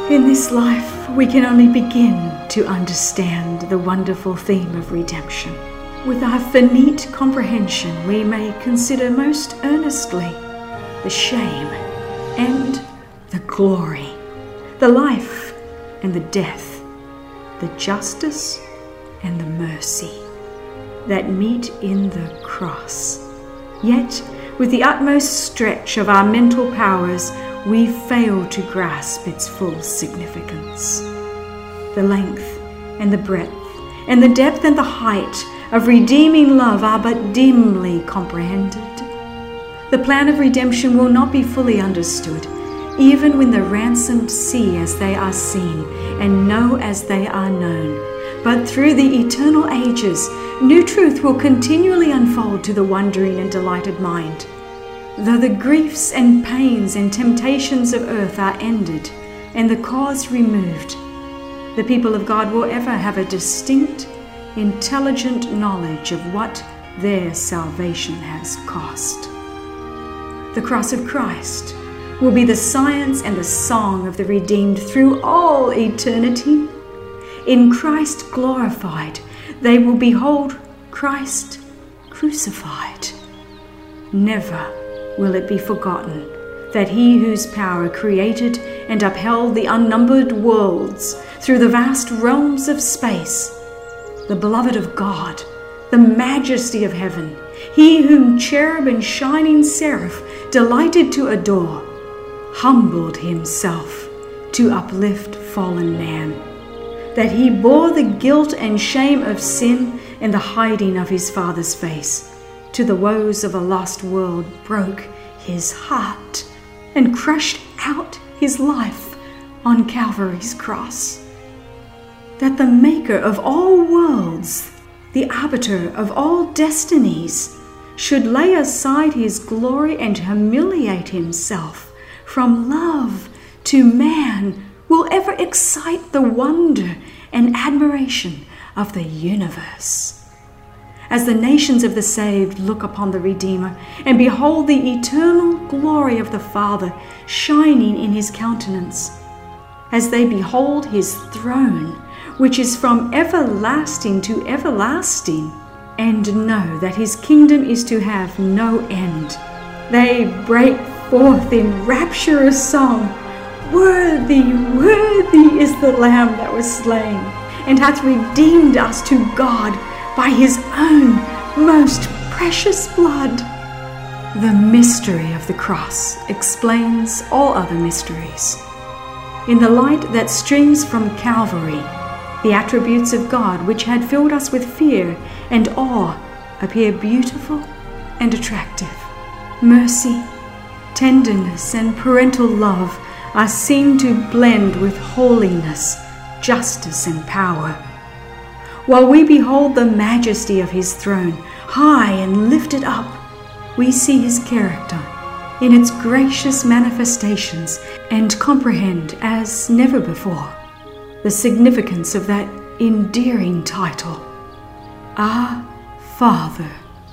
In this life, we can only begin to understand the wonderful theme of redemption. With our finite comprehension, we may consider most earnestly the shame and the glory, the life and the death, the justice and the mercy that meet in the cross. Yet, with the utmost stretch of our mental powers, we fail to grasp its full significance. The length and the breadth and the depth and the height of redeeming love are but dimly comprehended. The plan of redemption will not be fully understood, even when the ransomed see as they are seen and know as they are known. But through the eternal ages, new truth will continually unfold to the wondering and delighted mind. Though the griefs and pains and temptations of earth are ended and the cause removed, the people of God will ever have a distinct, intelligent knowledge of what their salvation has cost. The cross of Christ will be the science and the song of the redeemed through all eternity. In Christ glorified, they will behold Christ crucified. Never will it be forgotten that he whose power created and upheld the unnumbered worlds through the vast realms of space, the beloved of God, the majesty of heaven, he whom cherub and shining seraph delighted to adore, humbled himself to uplift fallen man, that he bore the guilt and shame of sin and the hiding of his Father's face, to the woes of a lost world broke his heart and crushed out his life on Calvary's cross. That the maker of all worlds, the arbiter of all destinies, should lay aside his glory and humiliate himself from love to man will ever excite the wonder and admiration of the universe. As the nations of the saved look upon the Redeemer and behold the eternal glory of the Father shining in his countenance, as they behold his throne, which is from everlasting to everlasting, and know that his kingdom is to have no end, they break forth in rapturous song, "Worthy, worthy is the Lamb that was slain, and hath redeemed us to God by his own most precious blood." The mystery of the cross explains all other mysteries. In the light that streams from Calvary, the attributes of God which had filled us with fear and awe appear beautiful and attractive. Mercy, tenderness, and parental love are seen to blend with holiness, justice, and power. While we behold the majesty of his throne, high and lifted up, we see his character in its gracious manifestations and comprehend as never before the significance of that endearing title, Our Father.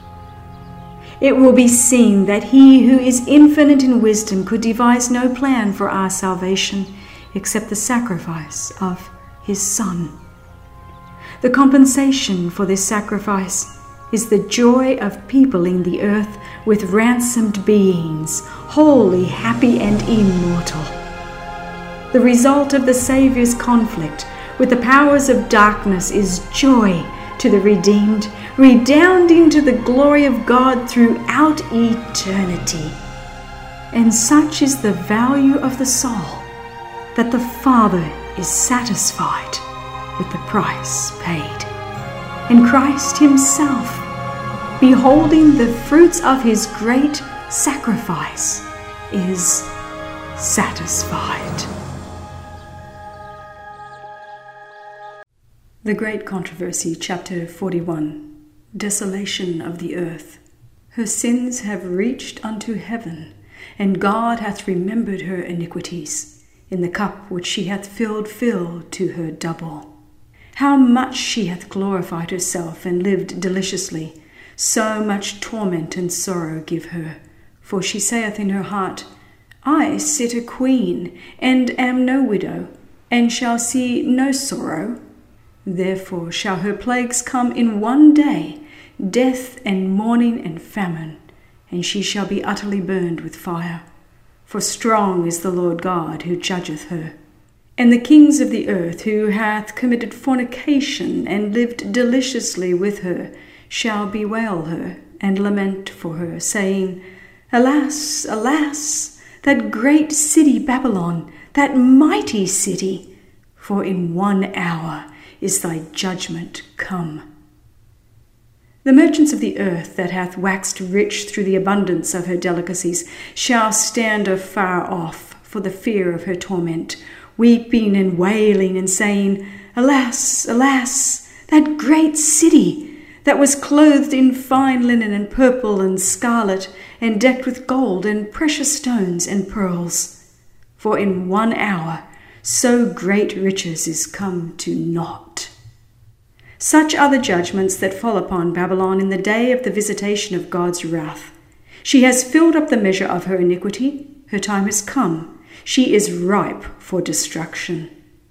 It will be seen that he who is infinite in wisdom could devise no plan for our salvation except the sacrifice of his Son. The compensation for this sacrifice is the joy of peopling the earth with ransomed beings, holy, happy, and immortal. The result of the Savior's conflict with the powers of darkness is joy to the redeemed, redounding to the glory of God throughout eternity. And such is the value of the soul that the Father is satisfied with the price paid. And Christ himself, beholding the fruits of his great sacrifice, is satisfied. The Great Controversy, Chapter 41. Desolation of the earth. Her sins have reached unto heaven, and God hath remembered her iniquities. In the cup which she hath filled, fill to her double. How much she hath glorified herself and lived deliciously, so much torment and sorrow give her. For she saith in her heart, I sit a queen, and am no widow, and shall see no sorrow. Therefore shall her plagues come in one day, death and mourning and famine, and she shall be utterly burned with fire. For strong is the Lord God who judgeth her. And the kings of the earth, who hath committed fornication and lived deliciously with her, shall bewail her and lament for her, saying, Alas, alas, that great city Babylon, that mighty city! For in 1 hour is thy judgment come. The merchants of the earth that hath waxed rich through the abundance of her delicacies shall stand afar off for the fear of her torment, weeping and wailing and saying, Alas, alas, that great city that was clothed in fine linen and purple and scarlet and decked with gold and precious stones and pearls. For in 1 hour so great riches is come to naught. Such are the judgments that fall upon Babylon in the day of the visitation of God's wrath. She has filled up the measure of her iniquity. Her time has come. She is ripe for destruction.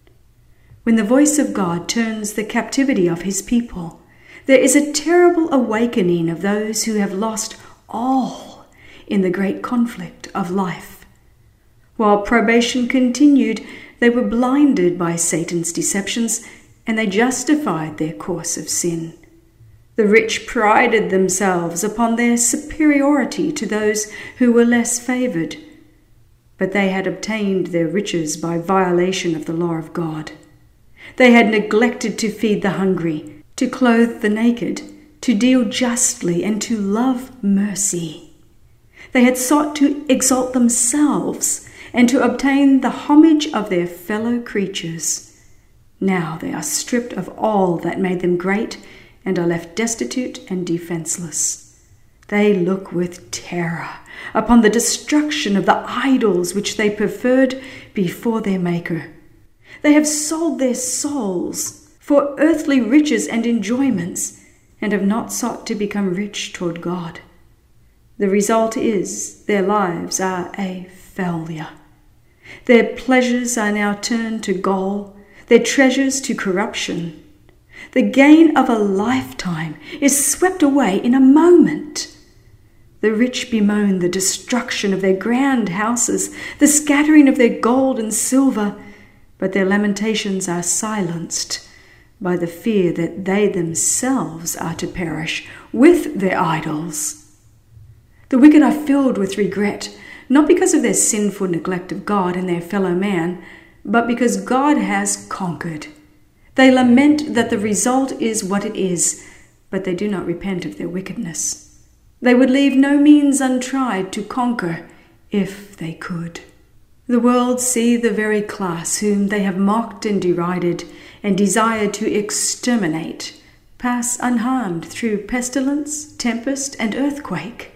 When the voice of God turns the captivity of his people, there is a terrible awakening of those who have lost all in the great conflict of life. While probation continued, they were blinded by Satan's deceptions, and they justified their course of sin. The rich prided themselves upon their superiority to those who were less favored, but they had obtained their riches by violation of the law of God. They had neglected to feed the hungry, to clothe the naked, to deal justly, and to love mercy. They had sought to exalt themselves and to obtain the homage of their fellow creatures. Now they are stripped of all that made them great and are left destitute and defenseless. They look with terror upon the destruction of the idols which they preferred before their Maker. They have sold their souls for earthly riches and enjoyments, and have not sought to become rich toward God. The result is their lives are a failure. Their pleasures are now turned to gall, their treasures to corruption. The gain of a lifetime is swept away in a moment. The rich bemoan the destruction of their grand houses, the scattering of their gold and silver, but their lamentations are silenced by the fear that they themselves are to perish with their idols. The wicked are filled with regret, not because of their sinful neglect of God and their fellow man, but because God has conquered. They lament that the result is what it is, but they do not repent of their wickedness. They would leave no means untried to conquer if they could. The world see the very class whom they have mocked and derided and desired to exterminate pass unharmed through pestilence, tempest, and earthquake.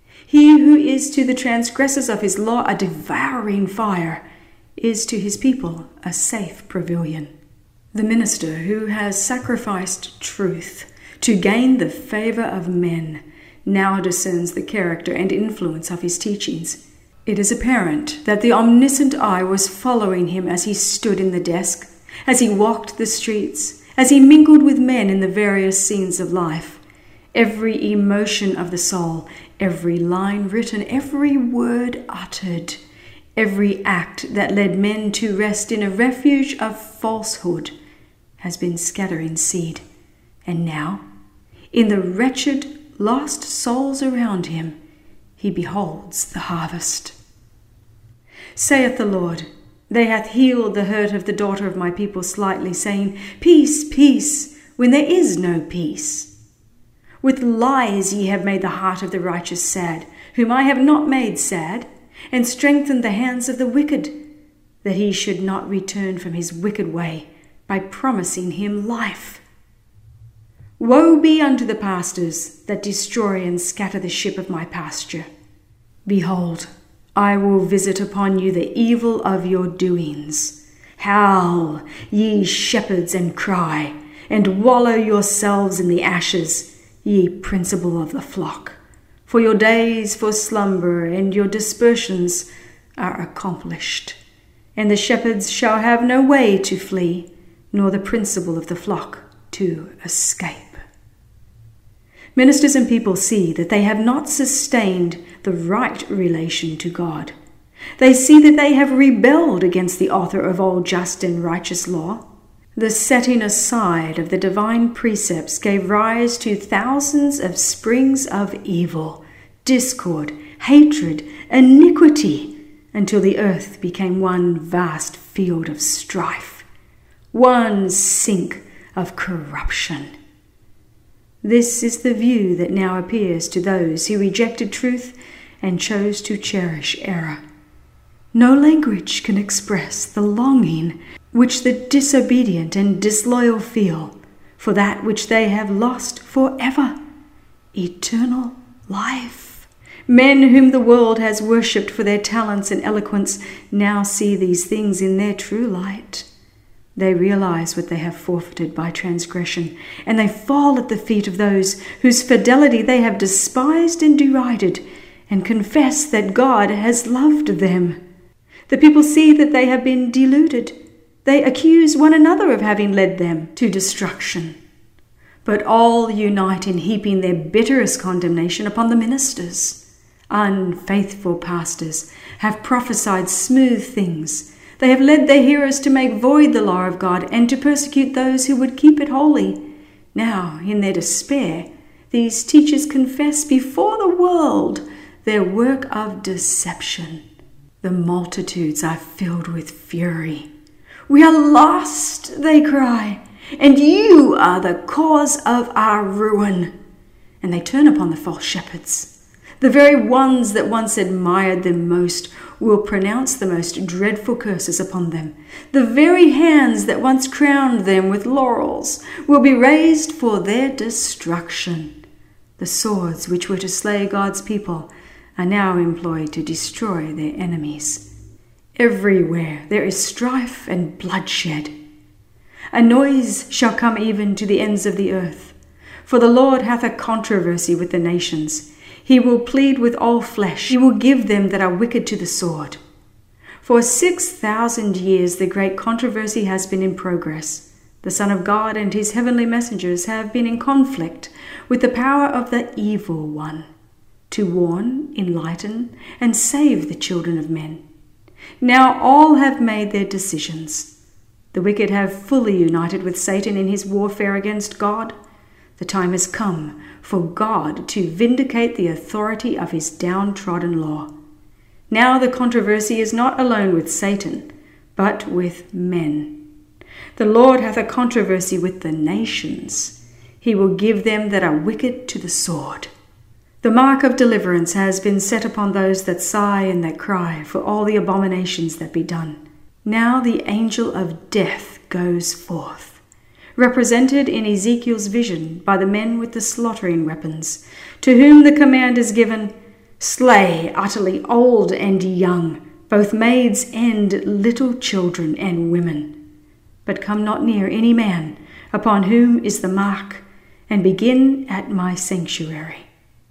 He who is to the transgressors of his law a devouring fire is to his people a safe pavilion. The minister who has sacrificed truth to gain the favor of men now discerns the character and influence of his teachings. It is apparent that the omniscient eye was following him as he stood in the desk, as he walked the streets, as he mingled with men in the various scenes of life. Every emotion of the soul, every line written, every word uttered, every act that led men to rest in a refuge of falsehood has been scattering seed. And now, in the wretched, lost souls around him, he beholds the harvest. Saith the Lord, they hath healed the hurt of the daughter of my people slightly, saying, Peace, peace, when there is no peace. With lies ye have made the heart of the righteous sad, whom I have not made sad, and strengthened the hands of the wicked, that he should not return from his wicked way, by promising him life. Woe be unto the pastors that destroy and scatter the sheep of my pasture. Behold, I will visit upon you the evil of your doings. Howl, ye shepherds, and cry, and wallow yourselves in the ashes, ye principal of the flock. For your days for slumber and your dispersions are accomplished, and the shepherds shall have no way to flee, nor the principal of the flock to escape. Ministers and people see that they have not sustained the right relation to God. They see that they have rebelled against the author of all just and righteous law. The setting aside of the divine precepts gave rise to thousands of springs of evil, discord, hatred, iniquity, until the earth became one vast field of strife, one sink of corruption. This is the view that now appears to those who rejected truth and chose to cherish error. No language can express the longing which the disobedient and disloyal feel for that which they have lost forever, eternal life. Men whom the world has worshipped for their talents and eloquence now see these things in their true light. They realize what they have forfeited by transgression, and they fall at the feet of those whose fidelity they have despised and derided, and confess that God has loved them. The people see that they have been deluded. They accuse one another of having led them to destruction. But all unite in heaping their bitterest condemnation upon the ministers. Unfaithful pastors have prophesied smooth things. They have led their hearers to make void the law of God and to persecute those who would keep it holy. Now, in their despair, these teachers confess before the world their work of deception. The multitudes are filled with fury. "We are lost," they cry, "and you are the cause of our ruin." And they turn upon the false shepherds. The very ones that once admired them most will pronounce the most dreadful curses upon them. The very hands that once crowned them with laurels will be raised for their destruction. The swords which were to slay God's people are now employed to destroy their enemies. Everywhere there is strife and bloodshed. A noise shall come even to the ends of the earth. For the Lord hath a controversy with the nations. He will plead with all flesh. He will give them that are wicked to the sword. For 6,000 years the great controversy has been in progress. The Son of God and his heavenly messengers have been in conflict with the power of the evil one, to warn, enlighten, and save the children of men. Now all have made their decisions. The wicked have fully united with Satan in his warfare against God. The time has come for God to vindicate the authority of his downtrodden law. Now the controversy is not alone with Satan, but with men. The Lord hath a controversy with the nations. He will give them that are wicked to the sword. The mark of deliverance has been set upon those that sigh and that cry for all the abominations that be done. Now the angel of death goes forth, represented in Ezekiel's vision by the men with the slaughtering weapons, to whom the command is given, "Slay utterly old and young, both maids and little children and women. But come not near any man upon whom is the mark, and begin at my sanctuary."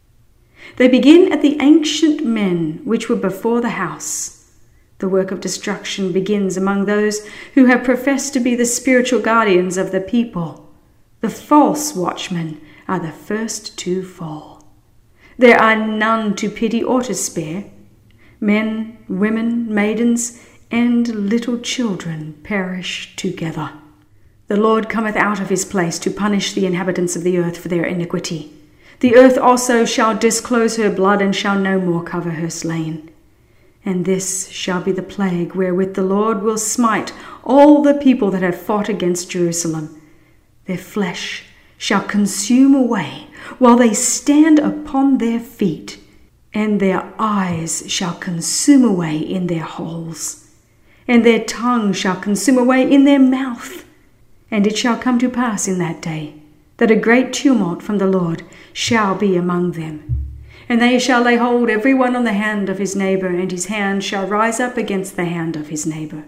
They begin at the ancient men which were before the house. The work of destruction begins among those who have professed to be the spiritual guardians of the people. The false watchmen are the first to fall. There are none to pity or to spare. Men, women, maidens, and little children perish together. The Lord cometh out of his place to punish the inhabitants of the earth for their iniquity. The earth also shall disclose her blood, and shall no more cover her slain. And this shall be the plague wherewith the Lord will smite all the people that have fought against Jerusalem. Their flesh shall consume away while they stand upon their feet, and their eyes shall consume away in their holes, and their tongue shall consume away in their mouth. And it shall come to pass in that day that a great tumult from the Lord shall be among them. And they shall lay hold every one on the hand of his neighbor, and his hand shall rise up against the hand of his neighbor.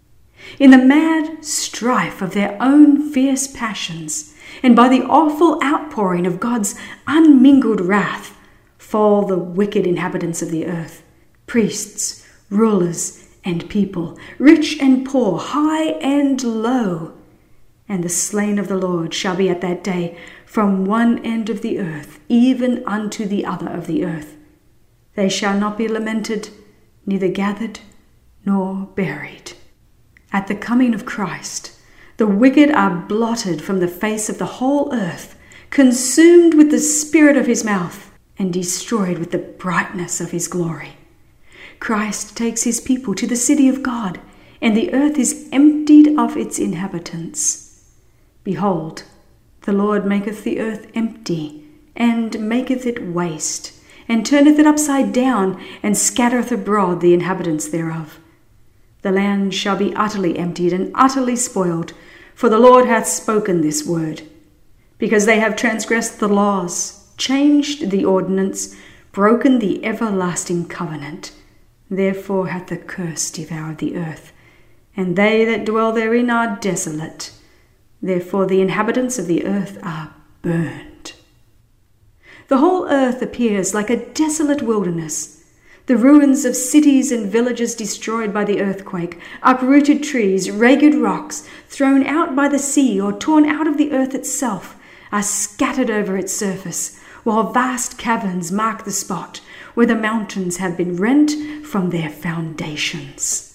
In the mad strife of their own fierce passions, and by the awful outpouring of God's unmingled wrath, fall the wicked inhabitants of the earth, priests, rulers, and people, rich and poor, high and low. And the slain of the Lord shall be at that day from one end of the earth, even unto the other of the earth. They shall not be lamented, neither gathered, nor buried. At the coming of Christ, the wicked are blotted from the face of the whole earth, consumed with the spirit of his mouth, and destroyed with the brightness of his glory. Christ takes his people to the city of God, and the earth is emptied of its inhabitants. Behold, the Lord maketh the earth empty, and maketh it waste, and turneth it upside down, and scattereth abroad the inhabitants thereof. The land shall be utterly emptied and utterly spoiled, for the Lord hath spoken this word. Because they have transgressed the laws, changed the ordinance, broken the everlasting covenant, therefore hath the curse devoured the earth, and they that dwell therein are desolate. Therefore the inhabitants of the earth are burned. The whole earth appears like a desolate wilderness, the ruins of cities and villages destroyed by the earthquake, uprooted trees, ragged rocks, thrown out by the sea or torn out of the earth itself, are scattered over its surface, while vast caverns mark the spot where the mountains have been rent from their foundations.